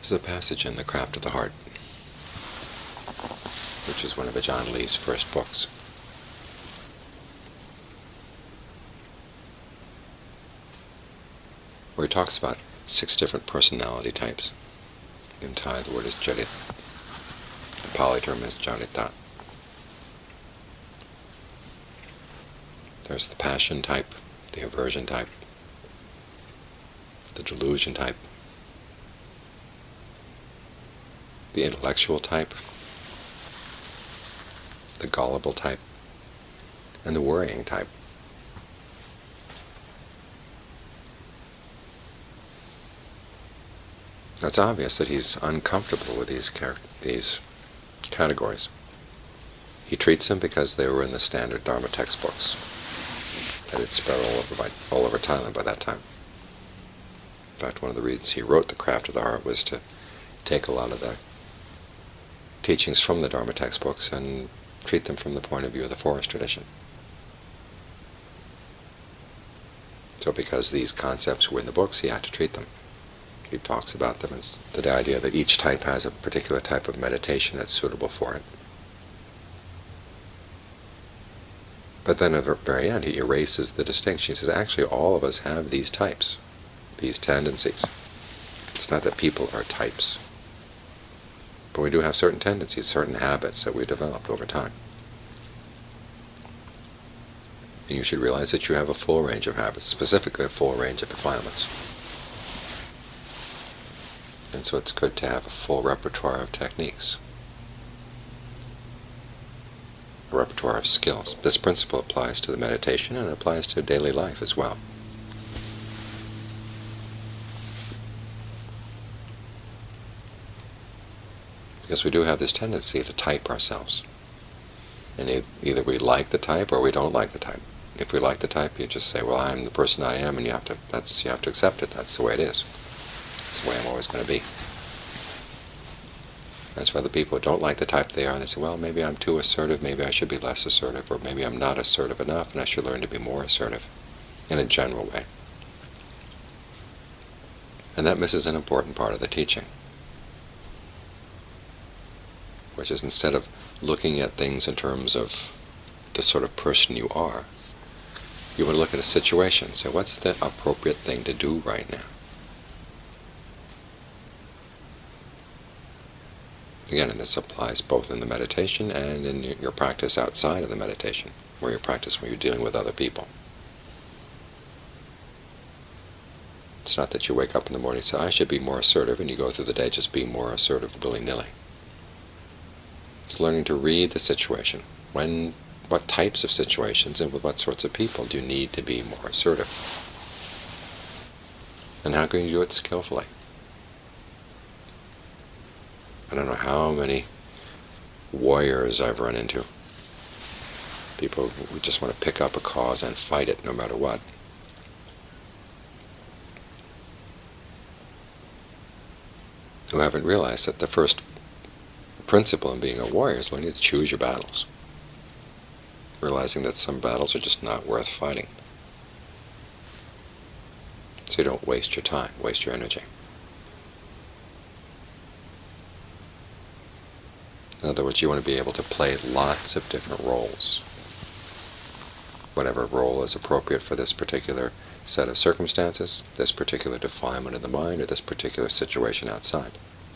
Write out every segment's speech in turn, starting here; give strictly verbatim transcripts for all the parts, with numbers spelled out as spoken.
There's a passage in The Craft of the Heart, which is one of Ajaan Lee's first books. Where he talks about six different personality types. In Thai the word is Jarit. The Pali term is Jarita. There's the passion type, the aversion type, the delusion type, the intellectual type, the gullible type, and the worrying type. Now it's obvious that he's uncomfortable with these char- these categories. He treats them because they were in the standard Dharma textbooks that had spread all over by, all over Thailand by that time. In fact, one of the reasons he wrote The Craft of the Heart was to take a lot of the teachings from the Dharma textbooks and treat them from the point of view of the forest tradition. So because these concepts were in the books, he had to treat them. He talks about them as the idea that each type has a particular type of meditation that's suitable for it. But then at the very end he erases the distinction. He says, actually all of us have these types, these tendencies. It's not that people are types, but we do have certain tendencies, certain habits that we developed over time. And you should realize that you have a full range of habits, specifically a full range of defilements. And so it's good to have a full repertoire of techniques, a repertoire of skills. This principle applies to the meditation and it applies to daily life as well. Because we do have this tendency to type ourselves. And e- either we like the type or we don't like the type. If we like the type, you just say, well, I'm the person I am, and you have to that's you have to accept it. That's the way it is. That's the way I'm always going to be. As for other people who don't like the type they are, they say, well, maybe I'm too assertive, maybe I should be less assertive, or maybe I'm not assertive enough and I should learn to be more assertive, in a general way. And that misses an important part of the teaching, which is instead of looking at things in terms of the sort of person you are, you want to look at a situation and say, what's the appropriate thing to do right now? Again, and this applies both in the meditation and in your practice outside of the meditation, where you practice when you're dealing with other people. It's not that you wake up in the morning and say, I should be more assertive, and you go through the day just being more assertive willy-nilly. It's learning to read the situation. When, what types of situations and with what sorts of people do you need to be more assertive? And how can you do it skillfully? I don't know how many warriors I've run into. People who just want to pick up a cause and fight it no matter what. Who haven't realized that the first principle in being a warrior is learning to choose your battles. Realizing that some battles are just not worth fighting. So you don't waste your time, waste your energy. In other words, you want to be able to play lots of different roles. Whatever role is appropriate for this particular set of circumstances, this particular defilement of the mind, or this particular situation outside.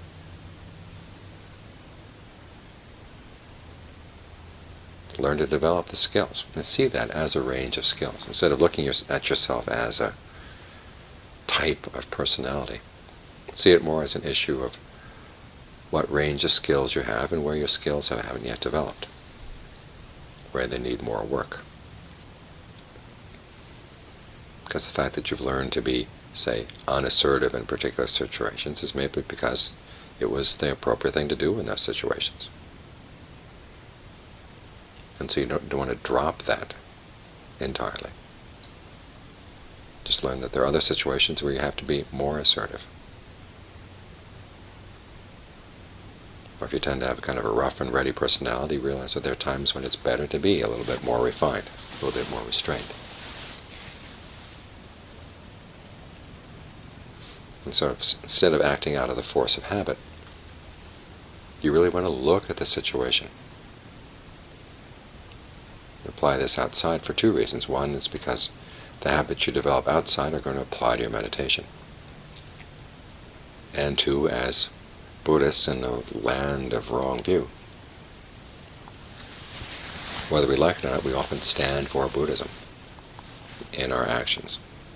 Learn to develop the skills, and see that as a range of skills. Instead of looking at yourself as a type of personality, see it more as an issue of what range of skills you have and where your skills haven't yet developed, where they need more work. Because the fact that you've learned to be, say, unassertive in particular situations is maybe because it was the appropriate thing to do in those situations. And so you don't, don't want to drop that entirely. Just learn that there are other situations where you have to be more assertive. Or if you tend to have kind of a rough and ready personality, realize that there are times when it's better to be a little bit more refined, a little bit more restrained. And so instead of acting out of the force of habit, you really want to look at the situation. You apply this outside for two reasons. One is because the habits you develop outside are going to apply to your meditation. And two, as Buddhists in the land of wrong view, whether we like it or not, we often stand for Buddhism in our actions.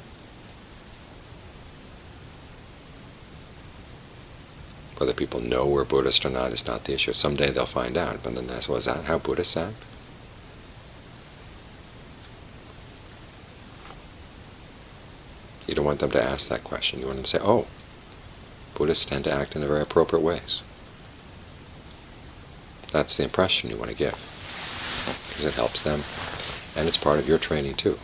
Whether people know we're Buddhist or not is not the issue. Someday they'll find out, but then that's, well, is that how Buddhists act? You don't want them to ask that question. You want them to say, oh, Buddhists tend to act in very appropriate ways. That's the impression you want to give, because it helps them, and it's part of your training too.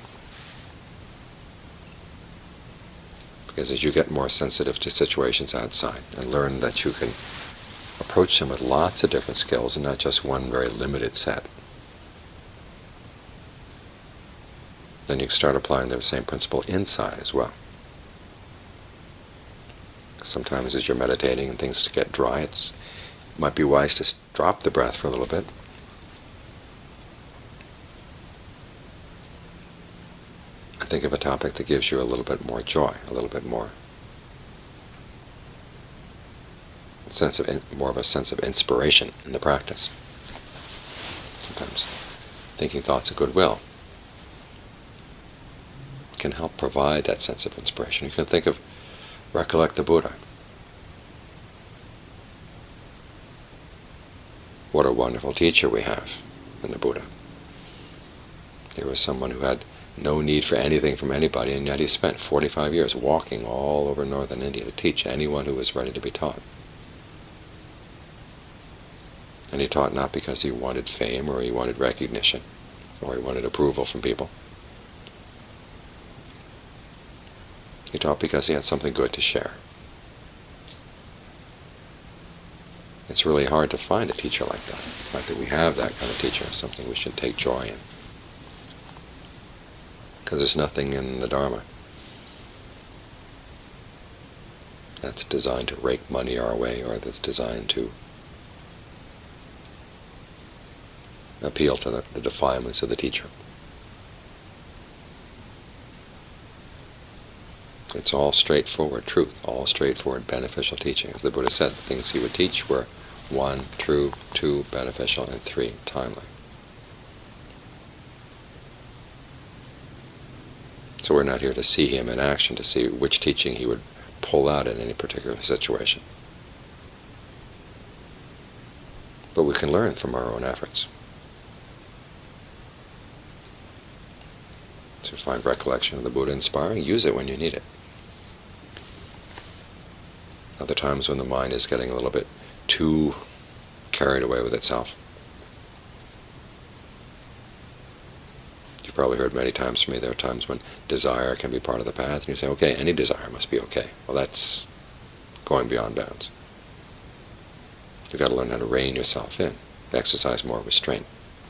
Because as you get more sensitive to situations outside and learn that you can approach them with lots of different skills and not just one very limited set, then you can start applying the same principle inside as well. Sometimes as you're meditating and things get dry, it's, it might be wise to drop the breath for a little bit. And think of a topic that gives you a little bit more joy, a little bit more sense of in, more of a sense of inspiration in the practice. Sometimes thinking thoughts of goodwill can help provide that sense of inspiration. You can think of, recollect the Buddha. What a wonderful teacher we have in the Buddha. He was someone who had no need for anything from anybody, and yet he spent forty-five years walking all over northern India to teach anyone who was ready to be taught. And he taught not because he wanted fame or he wanted recognition or he wanted approval from people. He taught because he had something good to share. It's really hard to find a teacher like that. The fact that we have that kind of teacher is something we should take joy in. Because there's nothing in the Dharma that's designed to rake money our way or that's designed to appeal to the, the defilements of the teacher. It's all straightforward truth, all straightforward beneficial teaching. As the Buddha said, the things he would teach were one, true, two, beneficial, and three, timely. So we're not here to see him in action, to see which teaching he would pull out in any particular situation. But we can learn from our own efforts. To find recollection of the Buddha inspiring, use it when you need it. Other times when the mind is getting a little bit too carried away with itself. You've probably heard many times from me, there are times when desire can be part of the path, and you say, okay, any desire must be okay. Well, that's going beyond bounds. You've got to learn how to rein yourself in, exercise more restraint.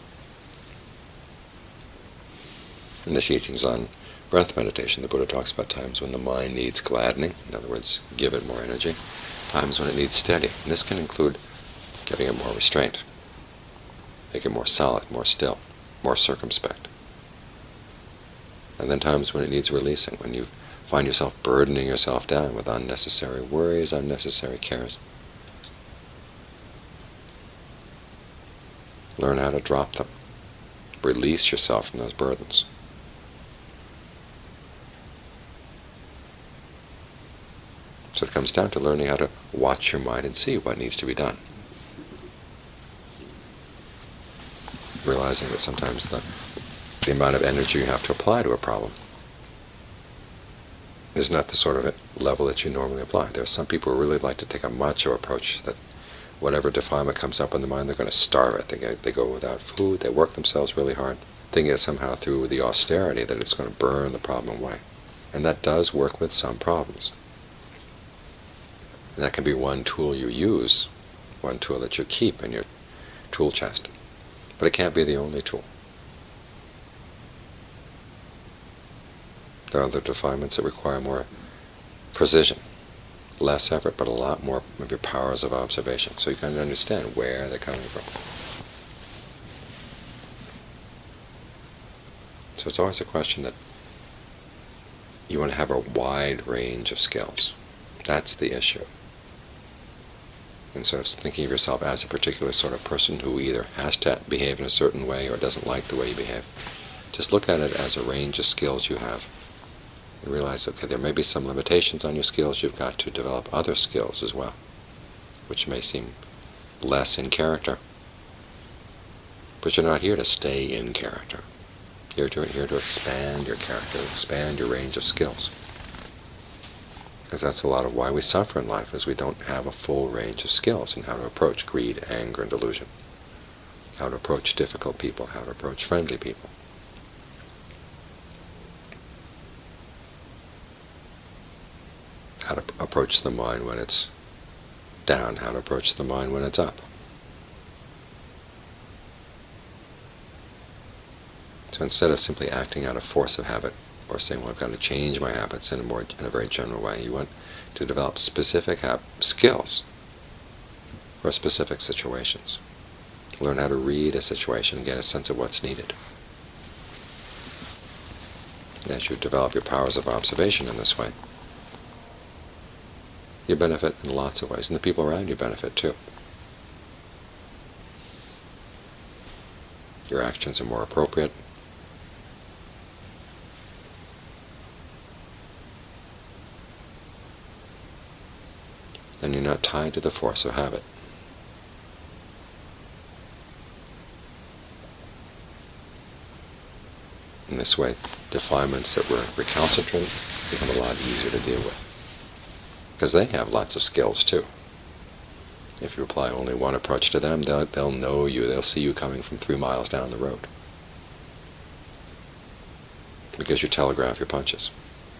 In the teachings on breath meditation, the Buddha talks about times when the mind needs gladdening, in other words, give it more energy, times when it needs steady. And this can include giving it more restraint, make it more solid, more still, more circumspect. And then times when it needs releasing, when you find yourself burdening yourself down with unnecessary worries, unnecessary cares. Learn how to drop them. Release yourself from those burdens. So it comes down to learning how to watch your mind and see what needs to be done. Realizing that sometimes the, the amount of energy you have to apply to a problem is not the sort of level that you normally apply. There are some people who really like to take a macho approach, that whatever defilement comes up in the mind, they're going to starve it. They go, they go without food, they work themselves really hard, thinking that somehow through the austerity that it's going to burn the problem away. And that does work with some problems. And that can be one tool you use, one tool that you keep in your tool chest. But it can't be the only tool. There are other defilements that require more precision, less effort, but a lot more of your powers of observation. So you kind of understand where they're coming from. So it's always a question that you want to have a wide range of skills. That's the issue. And sort of thinking of yourself as a particular sort of person who either has to behave in a certain way or doesn't like the way you behave. Just look at it as a range of skills you have. And realize, okay, there may be some limitations on your skills. You've got to develop other skills as well, which may seem less in character. But you're not here to stay in character. You're to, here to expand your character, expand your range of skills. Because that's a lot of why we suffer in life, is we don't have a full range of skills in how to approach greed, anger, and delusion. How to approach difficult people, how to approach friendly people. How to approach the mind when it's down, how to approach the mind when it's up. So instead of simply acting out of force of habit, or saying, well, I've got to change my habits in a more in a very general way, you want to develop specific hab skills for specific situations. Learn how to read a situation and get a sense of what's needed. And as you develop your powers of observation in this way, you benefit in lots of ways, and the people around you benefit too. Your actions are more appropriate. And you're not tied to the force of habit. In this way, defilements that were recalcitrant become a lot easier to deal with. Because they have lots of skills too. If you apply only one approach to them, they'll, they'll know you, they'll see you coming from three miles down the road. Because you telegraph your punches.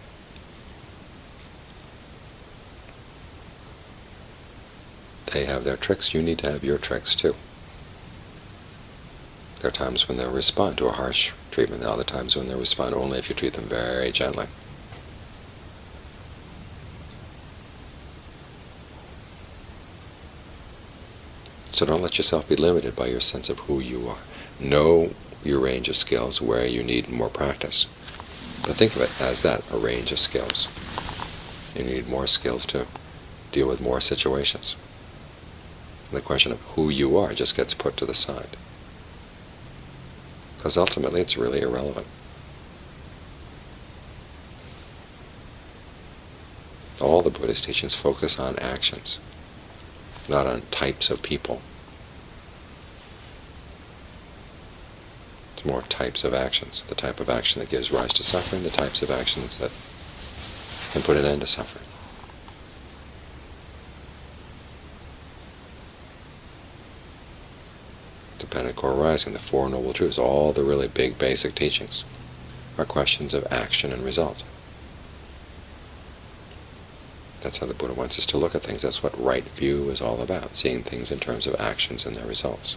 They have their tricks, you need to have your tricks too. There are times when they'll respond to a harsh treatment, there are other times when they'll respond only if you treat them very gently. So don't let yourself be limited by your sense of who you are. Know your range of skills, where you need more practice. But think of it as that, a range of skills. You need more skills to deal with more situations. And the question of who you are just gets put to the side. Because ultimately it's really irrelevant. All the Buddhist teachings focus on actions, not on types of people. It's more types of actions. The type of action that gives rise to suffering, the types of actions that can put an end to suffering. Dependent core arising, the Four Noble Truths, all the really big basic teachings are questions of action and result. That's how the Buddha wants us to look at things. That's what right view is all about, seeing things in terms of actions and their results.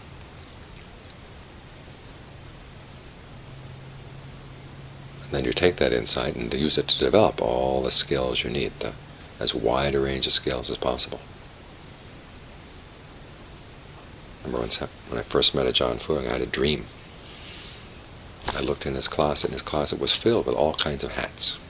And then you take that insight and use it to develop all the skills you need, the, as wide a range of skills as possible. Remember once when I first met Ajaan Fuang, I had a dream. I looked in his closet, and his closet was filled with all kinds of hats.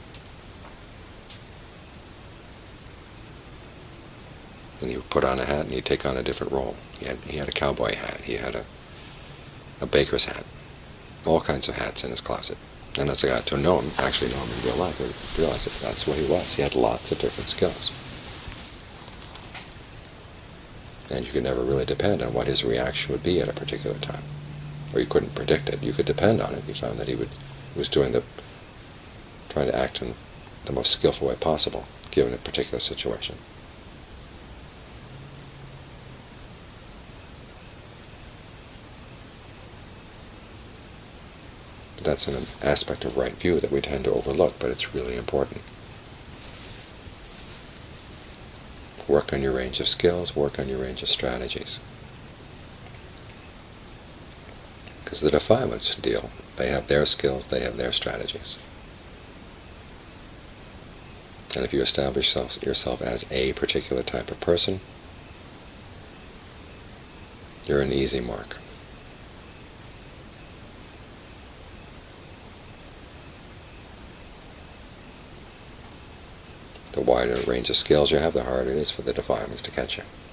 And he would put on a hat and he'd take on a different role. He had, he had a cowboy hat, he had a, a baker's hat, all kinds of hats in his closet. And as I got to know him, actually know him in real life, I realized that that's what he was. He had lots of different skills. And you could never really depend on what his reaction would be at a particular time. Or you couldn't predict it. You could depend on it. You found that he would he was doing the trying to act in the most skillful way possible, given a particular situation. But that's an aspect of right view that we tend to overlook, but it's really important. Work on your range of skills, work on your range of strategies. Because the defilements deal. They have their skills, they have their strategies. And if you establish self, yourself as a particular type of person, you're an easy mark. The wider range of skills you have, the harder it is for the defilements to catch you.